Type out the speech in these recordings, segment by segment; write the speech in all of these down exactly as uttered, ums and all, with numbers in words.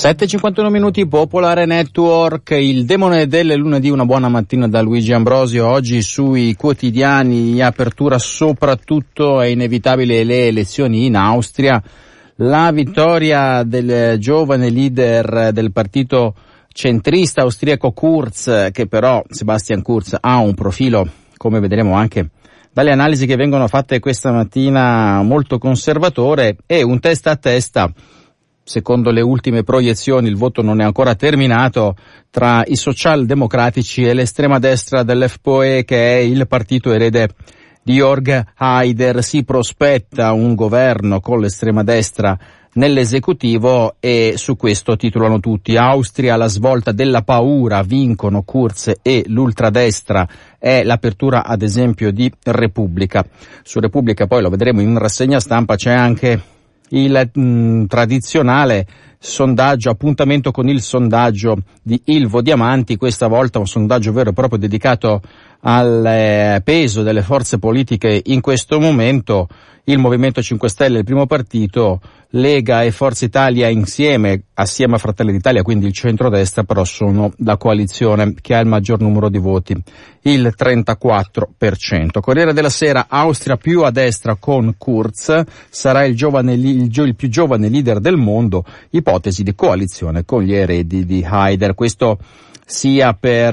sette e cinquantuno minuti, Popolare Network, il demone del lunedì, una buona mattina da Luigi Ambrosio. Oggi sui quotidiani, apertura soprattutto, è inevitabile le elezioni in Austria, la vittoria del giovane leader del partito centrista austriaco Kurz, che però Sebastian Kurz ha un profilo, come vedremo anche dalle analisi che vengono fatte questa mattina, molto conservatore, e un testa a testa. Secondo le ultime proiezioni il voto non è ancora terminato tra i socialdemocratici e l'estrema destra dell'F P O E, che è il partito erede di Jörg Haider. Si prospetta un governo con l'estrema destra nell'esecutivo e su questo titolano tutti: Austria, la svolta della paura, vincono Kurz e l'ultradestra. È l'apertura ad esempio di Repubblica. Su Repubblica, poi lo vedremo in rassegna stampa, c'è anche il mh, tradizionale sondaggio, appuntamento con il sondaggio di Ilvo Diamanti, questa volta un sondaggio vero e proprio dedicato al eh, peso delle forze politiche in questo momento. Il Movimento cinque Stelle è il primo partito, Lega e Forza Italia insieme, assieme a Fratelli d'Italia, quindi il centrodestra, però sono la coalizione che ha il maggior numero di voti, il trentaquattro per cento. Corriere della Sera, Austria più a destra con Kurz, sarà il, giovane, il, il più giovane leader del mondo, ipotesi di coalizione con gli eredi di Haider. Questo sia per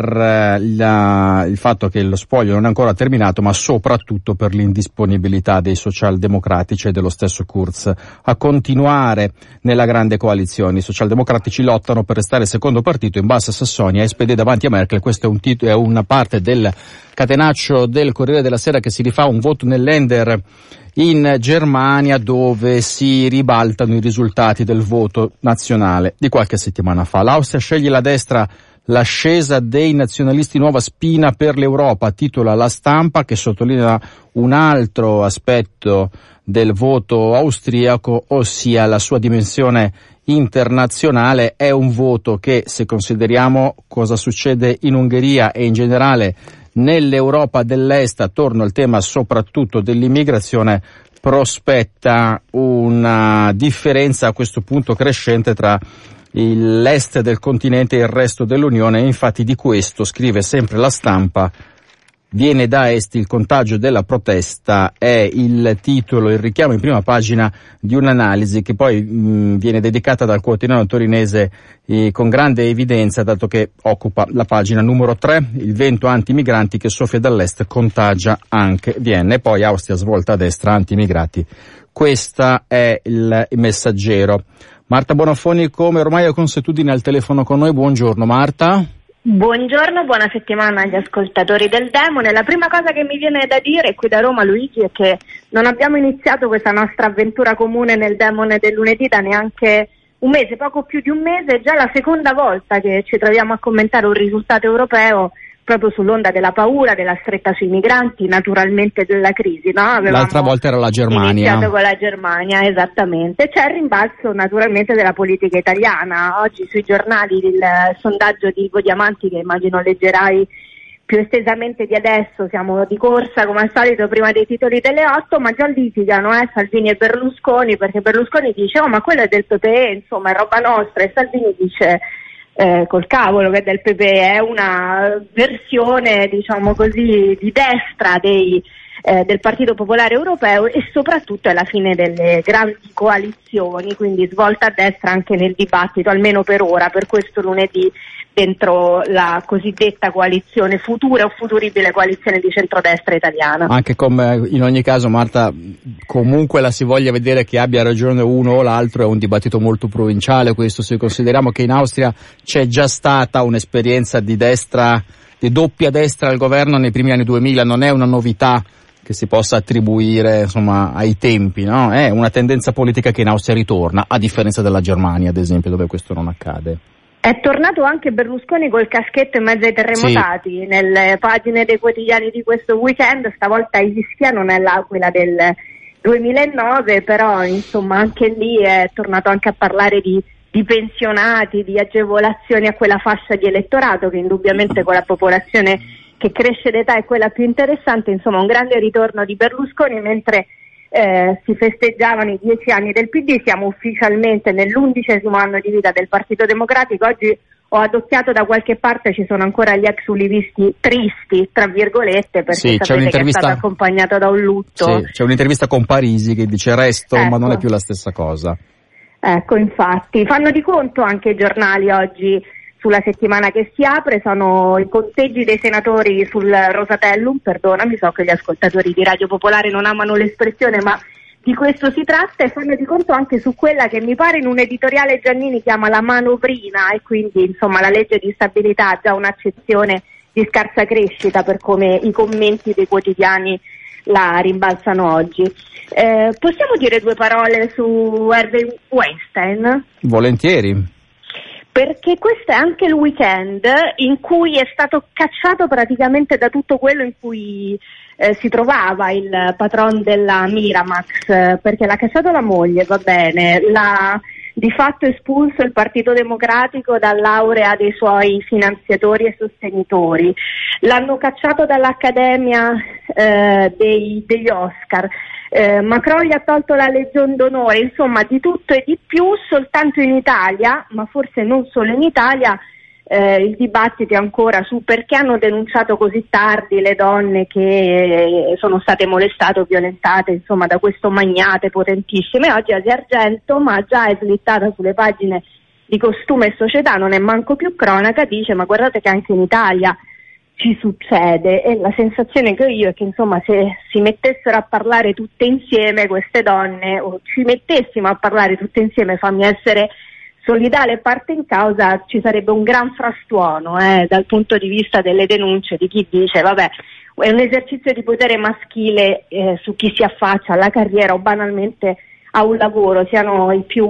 la, il fatto che lo spoglio non è ancora terminato, ma soprattutto per l'indisponibilità dei socialdemocratici e dello stesso Kurz a continuare nella grande coalizione. I socialdemocratici lottano per restare secondo partito in Bassa Sassonia, S P D davanti a Merkel. Questo è, un tit- è una parte del catenaccio del Corriere della Sera che si rifà a un voto nell'Ender in Germania, dove si ribaltano i risultati del voto nazionale di qualche settimana fa. L'Austria sceglie la destra, l'ascesa dei nazionalisti nuova spina per l'Europa, titola La Stampa, che sottolinea un altro aspetto del voto austriaco, ossia la sua dimensione internazionale. È un voto che, se consideriamo cosa succede in Ungheria e in generale nell'Europa dell'Est attorno al tema soprattutto dell'immigrazione, prospetta una differenza a questo punto crescente tra l'est del continente e il resto dell'Unione. Infatti di questo scrive sempre La Stampa: viene da est il contagio della protesta, è il titolo, il richiamo in prima pagina di un'analisi che poi mh, viene dedicata dal quotidiano torinese eh, con grande evidenza, dato che occupa la pagina numero tre. Il vento anti-migranti che soffia dall'est contagia anche Vienna. E poi Austria svolta a destra, anti-immigrati. Questa è il Messaggero. Marta Bonafoni, come ormai è consuetudine, al telefono con noi. Buongiorno Marta. Buongiorno, buona settimana agli ascoltatori del Demone. La prima cosa che mi viene da dire qui da Roma, Luigi, è che non abbiamo iniziato questa nostra avventura comune nel Demone del lunedì da neanche un mese, poco più di un mese. È già la seconda volta che ci troviamo a commentare un risultato europeo proprio sull'onda della paura, della stretta sui migranti, naturalmente della crisi, no? Avevamo L'altra volta era la Germania. Iniziato con la Germania, esattamente. C'è il rimbalzo naturalmente della politica italiana. Oggi sui giornali il sondaggio di Ilvo Diamanti, che immagino leggerai più estesamente di adesso, siamo di corsa come al solito prima dei titoli delle otto, ma già litigano eh, Salvini e Berlusconi, perché Berlusconi dice oh ma quello è del P P E, insomma è roba nostra, e Salvini dice Eh, col cavolo che del P P E, è una versione diciamo così di destra dei, eh, del Partito Popolare Europeo, e soprattutto è la fine delle grandi coalizioni, quindi svolta a destra anche nel dibattito, almeno per ora, per questo lunedì, dentro la cosiddetta coalizione futura o futuribile coalizione di centrodestra italiana. Anche come in ogni caso, Marta, comunque la si voglia vedere che abbia ragione uno o l'altro, è un dibattito molto provinciale questo, se consideriamo che in Austria c'è già stata un'esperienza di destra, di doppia destra al governo nei primi anni duemila. Non è una novità che si possa attribuire insomma ai tempi, no? È una tendenza politica che in Austria ritorna, a differenza della Germania ad esempio, dove questo non accade. È tornato anche Berlusconi col caschetto in mezzo ai terremotati, sì. Nelle pagine dei quotidiani di questo weekend. Stavolta Ischia non è l'Aquila del duemilanove, però insomma anche lì è tornato anche a parlare di, di pensionati, di agevolazioni a quella fascia di elettorato che indubbiamente con la popolazione che cresce d'età è quella più interessante. Insomma un grande ritorno di Berlusconi, mentre eh, si festeggiavano i dieci anni del P D, siamo ufficialmente nell'undicesimo anno di vita del Partito Democratico. Oggi ho adocchiato da qualche parte, ci sono ancora gli ex ulivisti tristi, tra virgolette, perché sì, sapete che è stato accompagnato da un lutto. Sì, c'è un'intervista con Parisi che dice resto, ecco. ma non è più la stessa cosa. Ecco, infatti, fanno di conto anche i giornali oggi sulla settimana che si apre, sono i conteggi dei senatori sul Rosatellum, perdonami, so che gli ascoltatori di Radio Popolare non amano l'espressione, ma di questo si tratta, e fanno di conto anche su quella che mi pare in un editoriale Giannini chiama la manovrina, e quindi insomma la legge di stabilità ha già un'accezione di scarsa crescita per come i commenti dei quotidiani la rimbalzano oggi. Eh, possiamo dire due parole su Harvey Weinstein? Volentieri. Perché questo è anche il weekend in cui è stato cacciato praticamente da tutto quello in cui eh, si trovava il patron della Miramax, eh, perché l'ha cacciato la moglie, va bene, l'ha di fatto espulso il Partito Democratico dall'aurea dei suoi finanziatori e sostenitori, l'hanno cacciato dall'Accademia eh, dei, degli Oscar. Eh, Macron gli ha tolto la Legion d'Onore, insomma di tutto e di più, soltanto in Italia, ma forse non solo in Italia, eh, il dibattito è ancora su perché hanno denunciato così tardi le donne che sono state molestate o violentate, insomma, da questo magnate potentissimo. E oggi Asia Argento, ma già è slittata sulle pagine di Costume e Società, non è manco più cronaca, dice ma guardate che anche in Italia ci succede, e la sensazione che ho io è che insomma se si mettessero a parlare tutte insieme queste donne, o ci mettessimo a parlare tutte insieme, fammi essere solidale e parte in causa, ci sarebbe un gran frastuono eh, dal punto di vista delle denunce di chi dice vabbè è un esercizio di potere maschile eh, su chi si affaccia alla carriera o banalmente a un lavoro, siano i più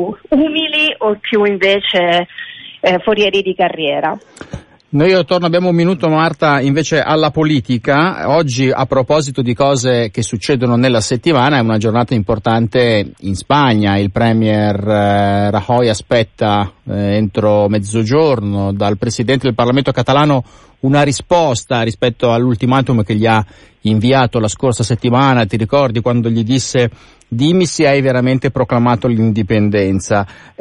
umili o i più invece eh, forieri di carriera. Noi io torno, abbiamo un minuto Marta, invece alla politica. Oggi a proposito di cose che succedono nella settimana è una giornata importante in Spagna, il premier eh, Rajoy aspetta eh, entro mezzogiorno dal presidente del Parlamento catalano una risposta rispetto all'ultimatum che gli ha inviato la scorsa settimana. Ti ricordi quando gli disse dimmi se hai veramente proclamato l'indipendenza?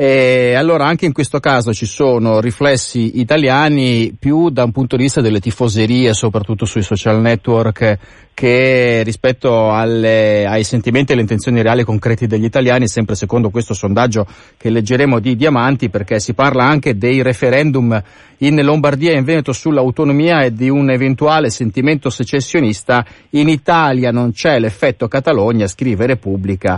E allora anche in questo caso ci sono riflessi italiani più da un punto di vista delle tifoserie, soprattutto sui social network, che rispetto alle, ai sentimenti e alle intenzioni reali e concreti degli italiani, sempre secondo questo sondaggio che leggeremo di Diamanti, perché si parla anche dei referendum in Lombardia e in Veneto sull'autonomia e di un eventuale sentimento secessionista. In Italia non c'è l'effetto Catalogna, scrive Repubblica,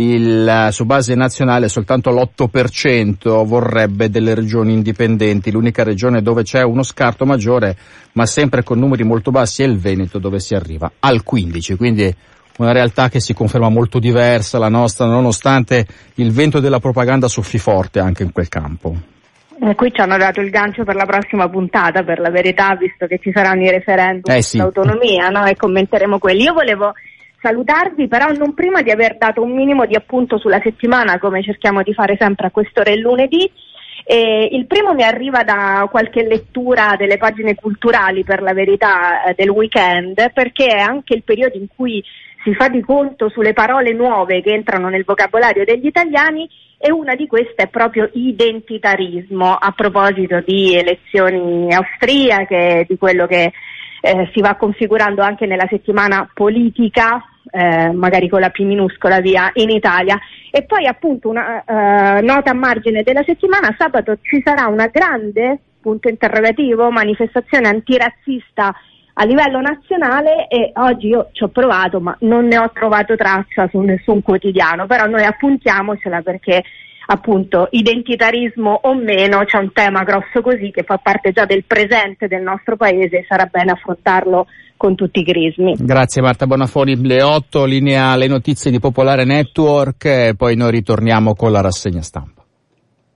il, su base nazionale soltanto l'otto per cento vorrebbe delle regioni indipendenti, l'unica regione dove c'è uno scarto maggiore ma sempre con numeri molto bassi è il Veneto, dove si arriva al quindici, quindi una realtà che si conferma molto diversa la nostra, nonostante il vento della propaganda soffi forte anche in quel campo. Eh, qui ci hanno dato il gancio per la prossima puntata, per la verità, visto che ci saranno i referendum eh sì. sull'autonomia, no? E commenteremo quelli. Io volevo salutarvi, però non prima di aver dato un minimo di appunto sulla settimana, come cerchiamo di fare sempre a quest'ora il lunedì. Eh, il primo mi arriva da qualche lettura delle pagine culturali, per la verità, eh, del weekend, perché è anche il periodo in cui si fa di conto sulle parole nuove che entrano nel vocabolario degli italiani, e una di queste è proprio identitarismo, a proposito di elezioni austriache, di quello che eh, si va configurando anche nella settimana politica, eh, magari con la P minuscola via, in Italia. E poi appunto una uh, nota a margine della settimana: sabato ci sarà una grande, punto interrogativo, manifestazione antirazzista a livello nazionale, e oggi io ci ho provato ma non ne ho trovato traccia su nessun quotidiano, però noi appuntiamocela perché appunto identitarismo o meno c'è un tema grosso così che fa parte già del presente del nostro paese e sarà bene affrontarlo con tutti i crismi. Grazie Marta Bonafoni, le otto, linea le notizie di Popolare Network e poi noi ritorniamo con la rassegna stampa.